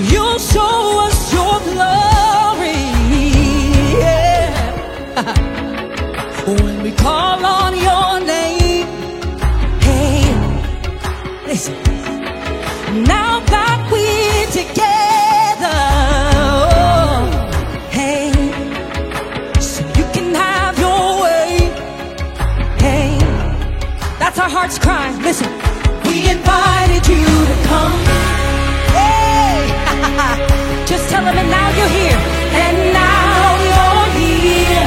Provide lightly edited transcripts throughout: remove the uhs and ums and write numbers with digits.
You'll show us your glory. Yeah. When we call on your name. Hey, listen. Now that we're together, oh, hey, so you can have your way. Hey, that's our heart's cry. Listen, we invited you to come. Hey, just tell them, and now you're here, and now you're here.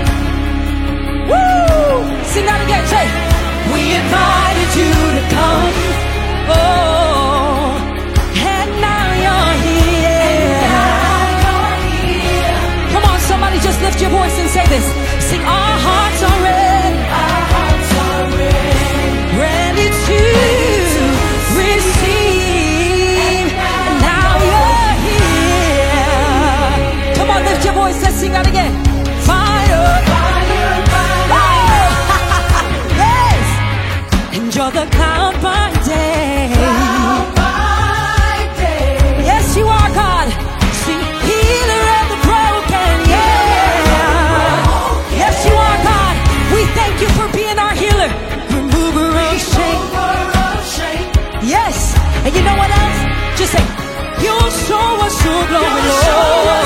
Woo! Sing that again, say, we invited you to come. Oh, and now you're here. Come on, somebody just lift your voice and say this. Sing, our hearts are ready. Our hearts are ready to receive. And now you're here. Come on, lift your voice. Let's sing that again. Fire, fire, fire. Yes. And you're the cloud by day. Cloud by day. Yes, you are, God. Sing, healer of the broken. Yeah. Yes, you are, God. We thank you for being our healer. Remover of shame. Yes. And you know what else? Just say, you'll show us your glory, Lord.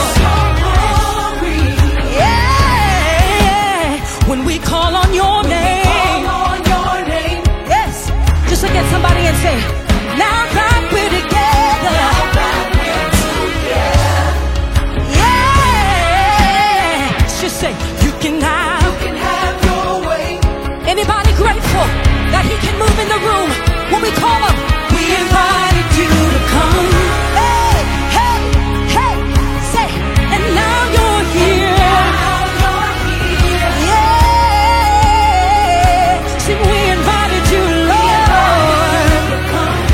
Yeah. When we call on your name. Yes. Just look at somebody and say, now that we're together. Yeah. Just say, you can have your way. Anybody grateful that he can move in the room when we call him? We invited you to come. Hey, hey, hey. Say, and now you're here. Yeah. Sing, we invited you, Lord.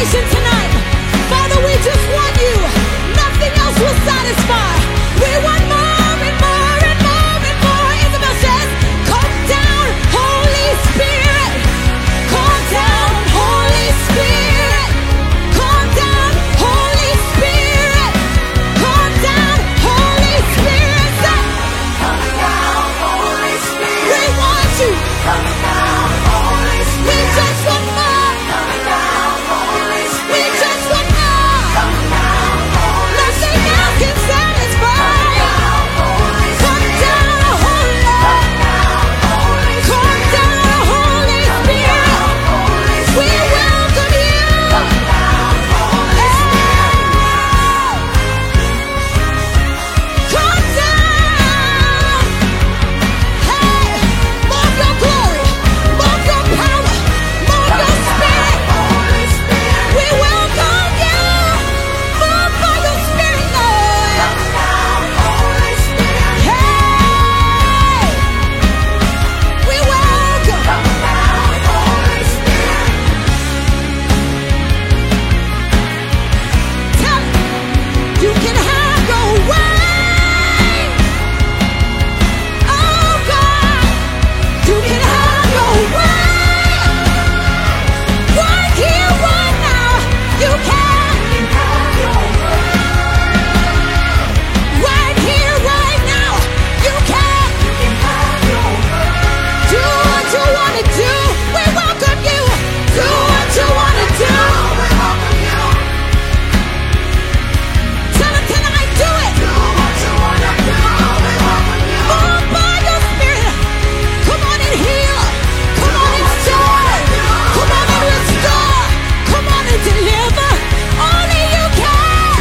desperation tonight. Father, we just want you. Nothing else will satisfy. We want more and more and more and more. Isabel says, come down, Holy Spirit. Come down, Holy Spirit. Come down, Holy Spirit. Come down, Holy Spirit. Come down, Holy Spirit. We want you. Come down, Holy Spirit. We just want more. Come down, Holy Spirit. We just want more. Come down, Holy Spirit. Nothing else can satisfy. Come down, Holy Spirit. Come down, Holy Spirit. We welcome you. Come down, Holy Spirit. Come down. Hey, more of your glory, more of your power, more of your spirit. We welcome you. Move by your spirit, Lord. Hey, we welcome. Tell him you can have your way. Oh God, you can have your way. Right here, right now, you can. Right here, right now, you can. Do what you want to do. We welcome you. Do what you want to do. Tell him tonight, do it. Move by your spirit. Come on and heal. Come on and joy. Come on and restore. Come on and deliver. Only you can.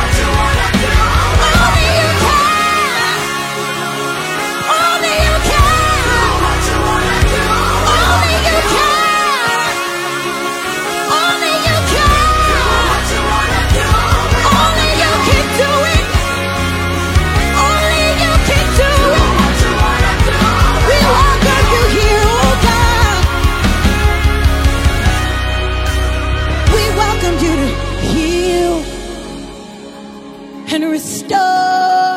Only you can. Only you can. Only you can. Only you can. Only you can do it. Only you can do it. We welcome you here, oh God. We welcome you to heal and restore,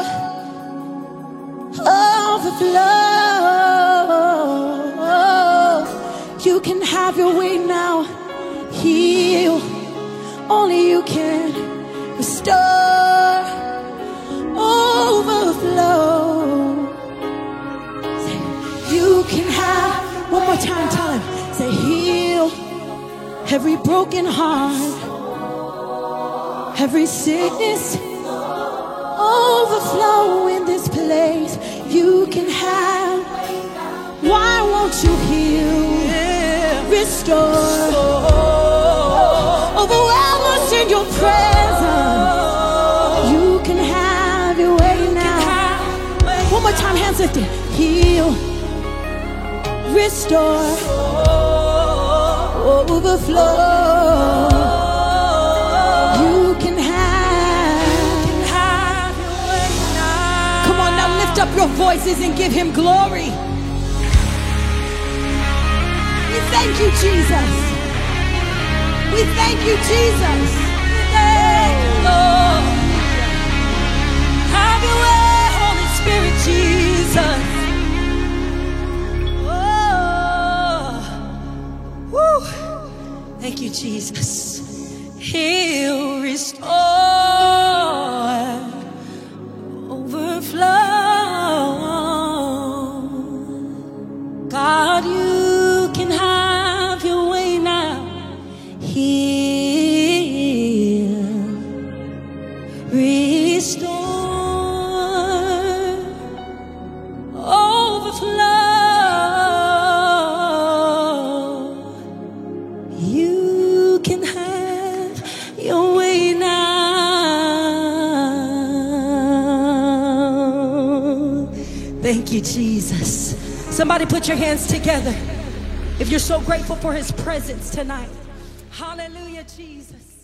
overflow. You can have your way now. Heal, only you can. Restore, overflow. Say, you can have. One more time, tell him. Say, heal every broken heart, every sickness, overflow in this place. You can have. Why won't you heal? Restore. Overwhelm us in your presence. You can have your way now. One more time, hands lifted. Heal. Restore. Overflow. You can have your way now. Come on now, lift up your voices and give him glory. We thank you, Jesus. We thank you, Jesus. Thank you, Lord. Have your way, Holy Spirit, Jesus. Oh, woo. Thank you, Jesus. He'll restore, overflow. God, you can have your way now. Heal, restore, overflow. You can have your way now. Thank you, Jesus. Somebody put your hands together if you're so grateful for his presence tonight. Hallelujah, Jesus.